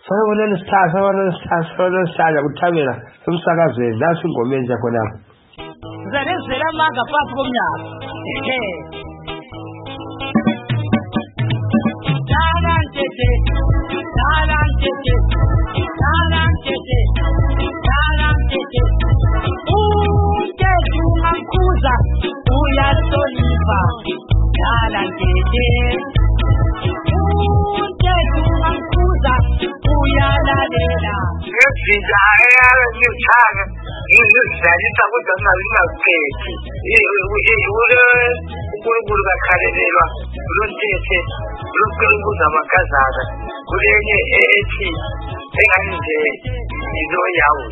Sawona sala kuthamela umsakazweni nathi ingoma entsha khona. Zalezela manga phansi komnyaka. Ungezumakuza uyaloliva dalantete. Ungezumakuza uyalalela. Ngezinja ayalithanga ngizizalisa kodwa ngingaziphethi. uNkulunkulu bakhalelelwa lontethe lokuza amakazana kulenye ethi engani nje izo yawo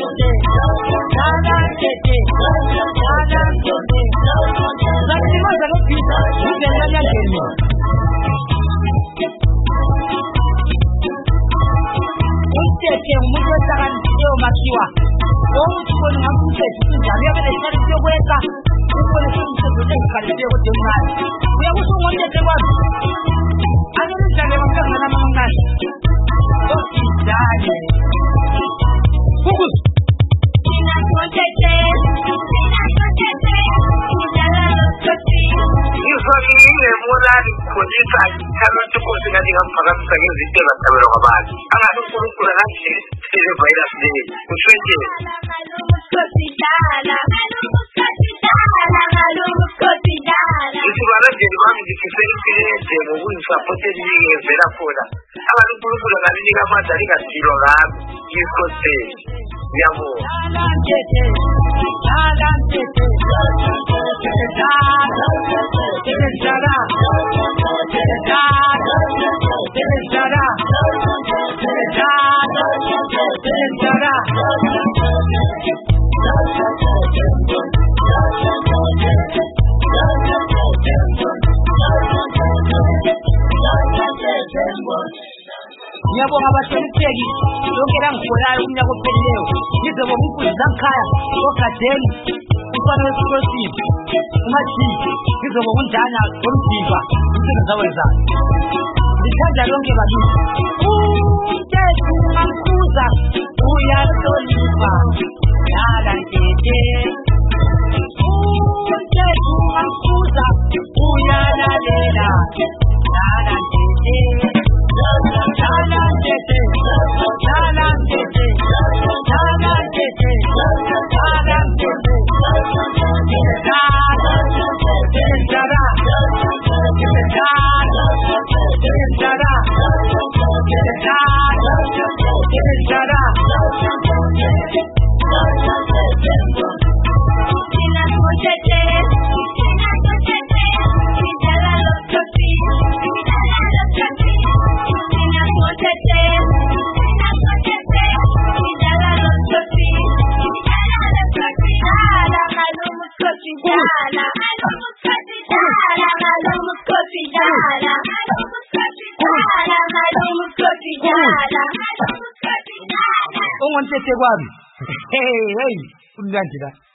Untethe umuntu ohlakaniphileyo makhiwa ukuthi ngakumthethe injalo yabelethalisiyo kweka ukubona umthetho engikhalisiyo kodwa emncane uyakusho ngomthetho kwami akelidlale bamntazana amancane osidlale focus ngizokile molani khonisa kalo tukosi ngathi ngaphakamisa ngezinto ezahlabelwa ngabantu angathi uNkulunkulu akathi sile virus le uswenje Isibalazeli bami ngifisele ngokuyisapoteli ngevela khona angathi uNkulunkulu akalinika amandla lingasilwa ngami ngikhothele ngiyabonga Ngiyabonga abahlonipheki lonke langigolayo umnyaka ophelileyo ngizoba umfundisi zangikhaya ogadeni umfana wesikolosini umathini ngizoba unjana ngomdimba umsebenzi awenzayo ngithanda lonke bakithi untethe ungamkhuza uyaloliva dala ntete untethe ungamkhuza uyalalela dala ntete Ungontethe kwami hey umlandela